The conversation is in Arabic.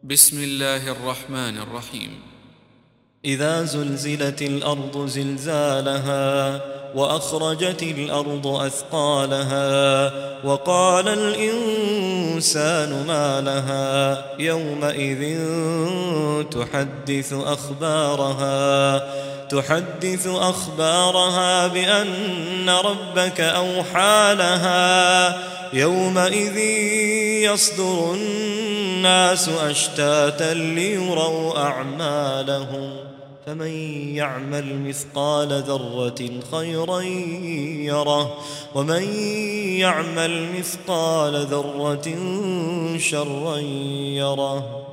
بسم الله الرحمن الرحيم. إذا زلزلت الأرض زلزالها وأخرجت الأرض أثقالها وقال الإنسان ما لها يومئذ تحدث أخبارها بأن ربك أوحى لها يومئذ يصدر الناس أشتاتا ليروا أعمالهم فمن يعمل مثقال ذرة خيرا يره ومن يعمل مثقال ذرة شرا يره.